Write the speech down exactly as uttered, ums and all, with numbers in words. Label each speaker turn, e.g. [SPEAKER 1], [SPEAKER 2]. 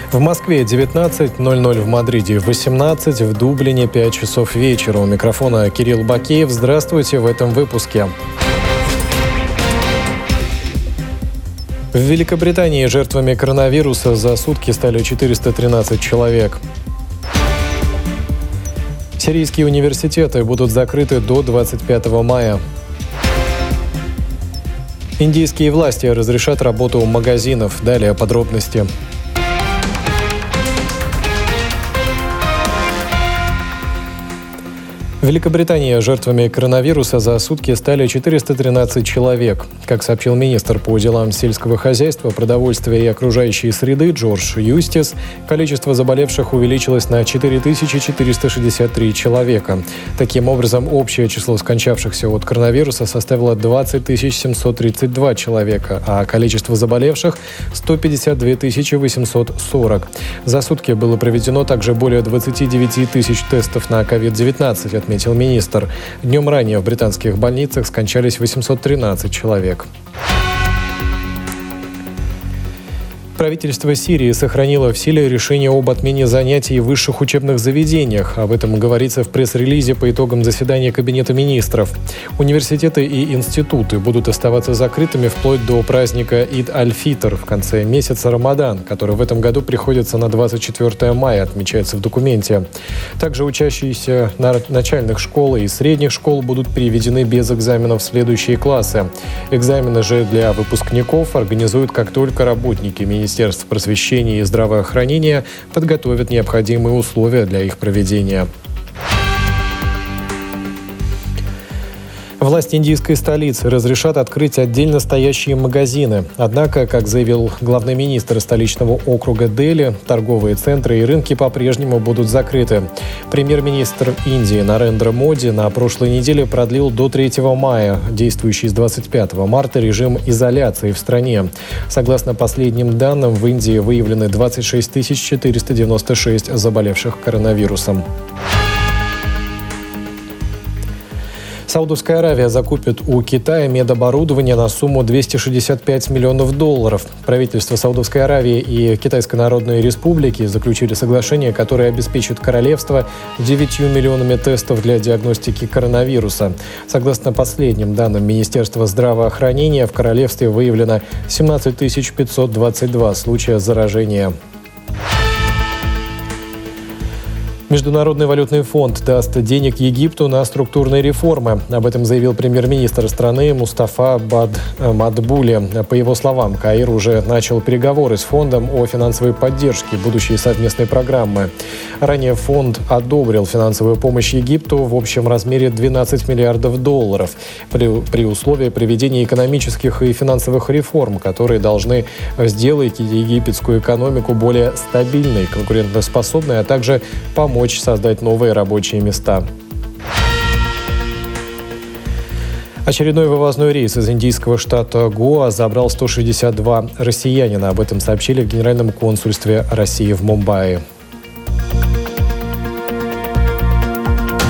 [SPEAKER 1] В Москве девятнадцать ноль ноль, в Мадриде восемнадцать, в Дублине пять часов вечера. У микрофона Кирилл Бакеев. Здравствуйте в этом выпуске. В Великобритании жертвами коронавируса за сутки стали четыреста тринадцать человек. Сирийские университеты будут закрыты до двадцать пятого мая. Индийские власти разрешат работу магазинов. Далее подробности. В Великобритании жертвами коронавируса за сутки стали четыреста тринадцать человек. Как сообщил министр по делам сельского хозяйства, продовольствия и окружающей среды Джордж Юстис, количество заболевших увеличилось на четыре тысячи четыреста шестьдесят три человека. Таким образом, общее число скончавшихся от коронавируса составило двадцать тысяч семьсот тридцать два человека, а количество заболевших – сто пятьдесят две тысячи восемьсот сорок. За сутки было проведено также более двадцать девять тысяч тестов на ковид девятнадцать, отметил министр. Днем ранее в британских больницах скончались восемьсот тринадцать человек. Правительство Сирии сохранило в силе решение об отмене занятий в высших учебных заведениях. Об этом говорится в пресс-релизе по итогам заседания Кабинета министров. Университеты и институты будут оставаться закрытыми вплоть до праздника Ид-аль-Фитр в конце месяца Рамадан, который в этом году приходится на двадцать четвёртое мая, отмечается в документе. Также учащиеся начальных школ и средних школ будут переведены без экзаменов в следующие классы. Экзамены же для выпускников организуют, как только работники министерства Министерство просвещения и здравоохранения подготовит необходимые условия для их проведения. Власти индийской столицы разрешат открыть отдельно стоящие магазины. Однако, как заявил главный министр столичного округа Дели, торговые центры и рынки по-прежнему будут закрыты. Премьер-министр Индии Нарендра Моди на прошлой неделе продлил до третьего мая действующий с двадцать пятого марта режим изоляции в стране. Согласно последним данным, в Индии выявлены двадцать шесть тысяч четыреста девяносто шесть заболевших коронавирусом. Саудовская Аравия закупит у Китая медоборудование на сумму двести шестьдесят пять миллионов долларов. Правительства Саудовской Аравии и Китайской Народной Республики заключили соглашение, которое обеспечит королевство девятью миллионами тестов для диагностики коронавируса. Согласно последним данным Министерства здравоохранения, в королевстве выявлено семнадцать тысяч пятьсот двадцать два случая заражения. Международный валютный фонд даст денег Египту на структурные реформы. Об этом заявил премьер-министр страны Мустафа Бад Мадбули. По его словам, Каир уже начал переговоры с фондом о финансовой поддержке будущей совместной программы. Ранее фонд одобрил финансовую помощь Египту в общем размере двенадцать миллиардов долларов при, при условии проведения экономических и финансовых реформ, которые должны сделать египетскую экономику более стабильной, конкурентоспособной, а также помочь создать новые рабочие места. Очередной вывозной рейс из индийского штата Гоа забрал сто шестьдесят два россиянина. Об этом сообщили в Генеральном консульстве России в Мумбаи.